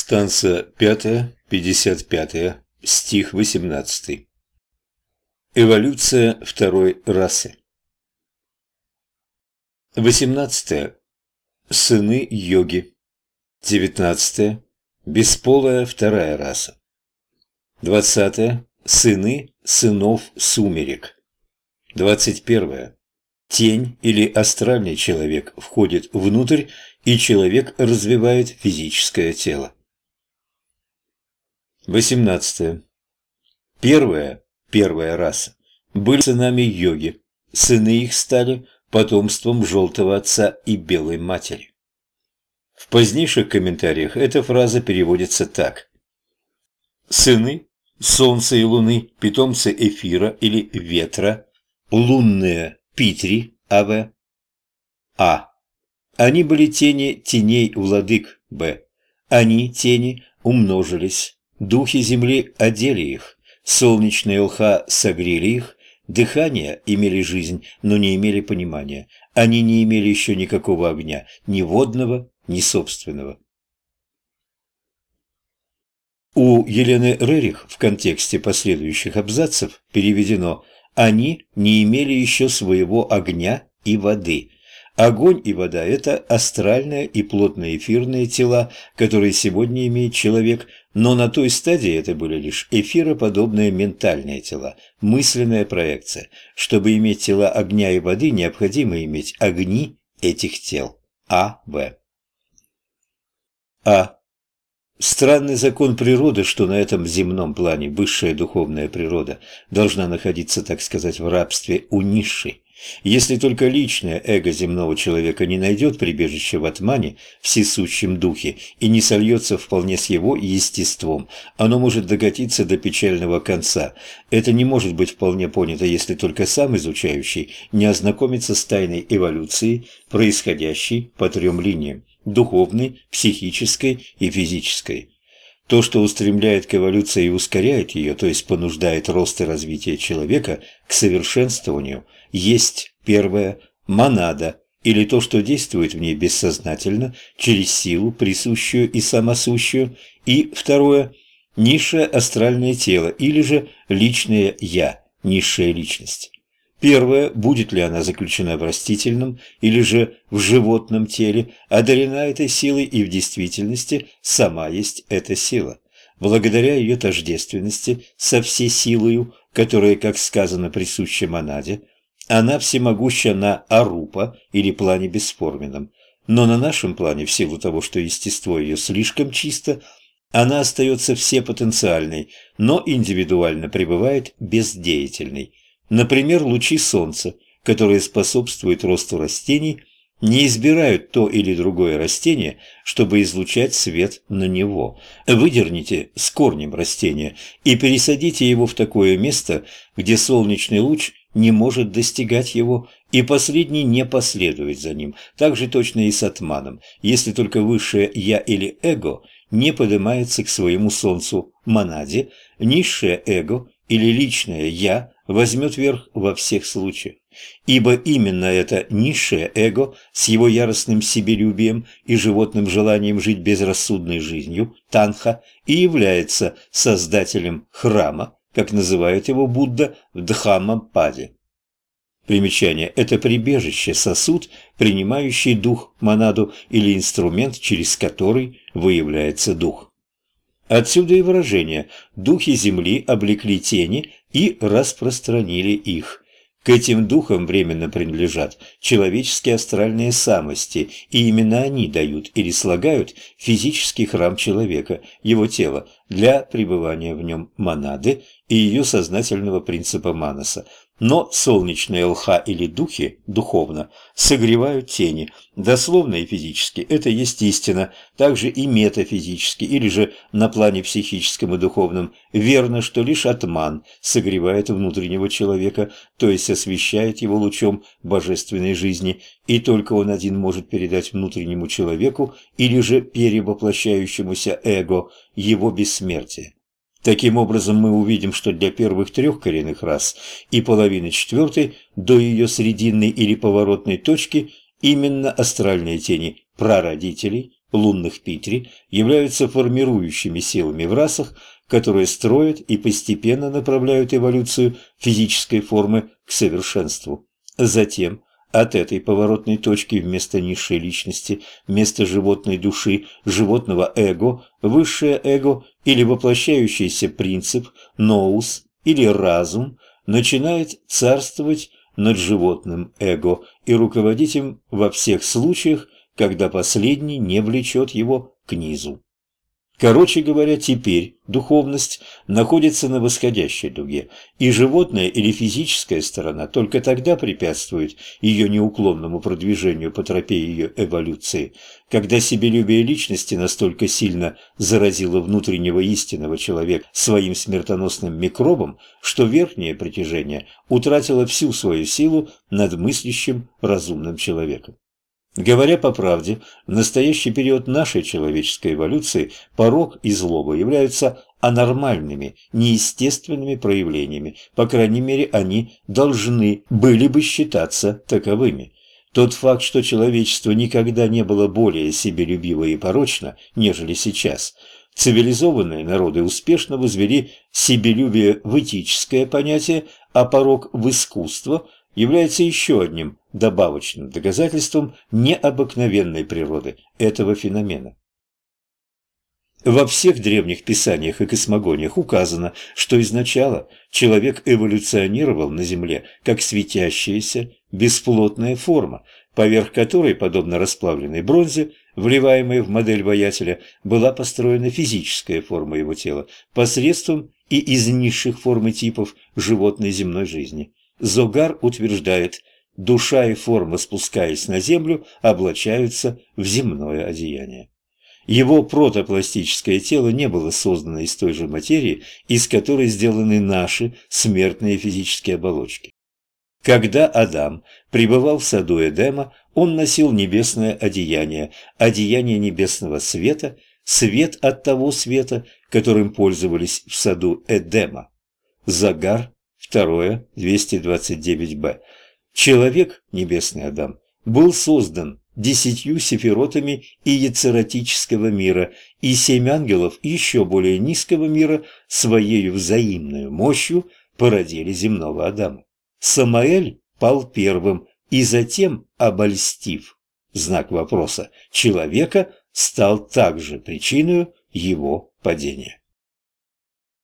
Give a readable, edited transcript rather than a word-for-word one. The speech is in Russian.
Станция 5, 55, стих 18. Эволюция второй расы. 18. Сыны йоги. 19. Бесполая вторая раса. 20. Сыны сынов сумерек. 21. Тень или астральный человек входит внутрь, и человек развивает физическое тело. 18. Первая раса были сынами йоги, сыны их стали потомством желтого отца и белой матери. В позднейших комментариях эта фраза переводится так: сыны солнца и луны, питомцы эфира или ветра, лунные Питри, А.В. А. Они были тени теней владык, Б. Они, тени, умножились, духи земли одели их, солнечные лха согрели их, дыхания имели жизнь, но не имели понимания. Они не имели еще никакого огня, ни водного, ни собственного. У Елены Рерих в контексте последующих абзацев переведено: «Они не имели еще своего огня и воды». Огонь и вода – это астральные и плотно-эфирные тела, которые сегодня имеет человек, но на той стадии это были лишь эфироподобные ментальные тела, мысленная проекция. Чтобы иметь тела огня и воды, необходимо иметь огни этих тел. А.В. А. Странный закон природы, что на этом земном плане высшая духовная природа должна находиться, так сказать, в рабстве у низшей. Если только личное эго земного человека не найдет прибежище в атмане, всесущем духе, и не сольется вполне с его естеством, оно может докатиться до печального конца. Это не может быть вполне понято, если только сам изучающий не ознакомится с тайной эволюции, происходящей по трем линиям – духовной, психической и физической. То, что устремляет к эволюции и ускоряет ее, то есть понуждает рост и развитие человека к совершенствованию, есть первое – монада, или то, что действует в ней бессознательно, через силу, присущую и самосущую, и второе – низшее астральное тело, или же личное «я», низшая личность. Первое, будет ли она заключена в растительном или же в животном теле, одарена этой силой и в действительности сама есть эта сила. Благодаря ее тождественности со всесилою, которая, как сказано, присуща монаде, она всемогуща на арупа или плане бесформенном, но на нашем плане, в силу того, что естество ее слишком чисто, она остается всепотенциальной, но индивидуально пребывает бездеятельной. Например, лучи солнца, которые способствуют росту растений, не избирают то или другое растение, чтобы излучать свет на него. Выдерните с корнем растения и пересадите его в такое место, где солнечный луч не может достигать его, и последний не последует за ним. Так же точно и с атманом, если только высшее «я» или эго не поднимается к своему солнцу монаде, низшее эго или личное «я» возьмет верх во всех случаях. Ибо именно это низшее эго с его яростным себелюбием и животным желанием жить безрассудной жизнью, танха, и является создателем храма, как называет его Будда в Дхаммападе. Примечание – это прибежище, сосуд, принимающий дух, монаду, или инструмент, через который выявляется дух. Отсюда и выражение «духи земли облекли тени и распространили их». К этим духам временно принадлежат человеческие астральные самости, и именно они дают или слагают физический храм человека, его тело, для пребывания в нем монады и ее сознательного принципа манаса. Но солнечные лха или духи, духовно, согревают тени. Дословно и физически это есть истина, также и метафизически, или же на плане психическом и духовном верно, что лишь атман согревает внутреннего человека, то есть освещает его лучом божественной жизни, и только он один может передать внутреннему человеку или же перевоплощающемуся эго его бессмертие. Таким образом, мы увидим, что для первых трех коренных рас и половины четвертой до ее срединной или поворотной точки именно астральные тени прародителей лунных Питри являются формирующими силами в расах, которые строят и постепенно направляют эволюцию физической формы к совершенству. Затем от этой поворотной точки вместо низшей личности, вместо животной души, животного эго, высшее эго или воплощающийся принцип, ноус или разум начинает царствовать над животным эго и руководить им во всех случаях, когда последний не влечет его к низу. Короче говоря, теперь духовность находится на восходящей дуге, и животная или физическая сторона только тогда препятствует ее неуклонному продвижению по тропе ее эволюции, когда себелюбие личности настолько сильно заразило внутреннего истинного человека своим смертоносным микробом, что верхнее притяжение утратило всю свою силу над мыслящим разумным человеком. Говоря по правде, в настоящий период нашей человеческой эволюции порок и злоба являются анормальными, неестественными проявлениями, по крайней мере, они должны были бы считаться таковыми. Тот факт, что человечество никогда не было более себелюбиво и порочно, нежели сейчас. Цивилизованные народы успешно возвели себелюбие в этическое понятие, а порок в искусство – является еще одним добавочным доказательством необыкновенной природы этого феномена. Во всех древних писаниях и космогониях указано, что изначально человек эволюционировал на Земле как светящаяся бесплотная форма, поверх которой, подобно расплавленной бронзе, вливаемой в модель воятеля, была построена физическая форма его тела посредством и из низших форм и типов животной земной жизни. Зогар утверждает, душа и форма, спускаясь на землю, облачаются в земное одеяние. Его протопластическое тело не было создано из той же материи, из которой сделаны наши смертные физические оболочки. Когда Адам пребывал в саду Эдема, он носил небесное одеяние, одеяние небесного света, свет от того света, которым пользовались в саду Эдема. Загар 2, 229б. Человек, небесный Адам, был создан 10 сефиротами иецератического мира, и 7 ангелов еще более низкого мира своей взаимной мощью породили земного Адама. Самаэль пал первым, и затем, обольстив, знак вопроса, человека, стал также причиной его падения.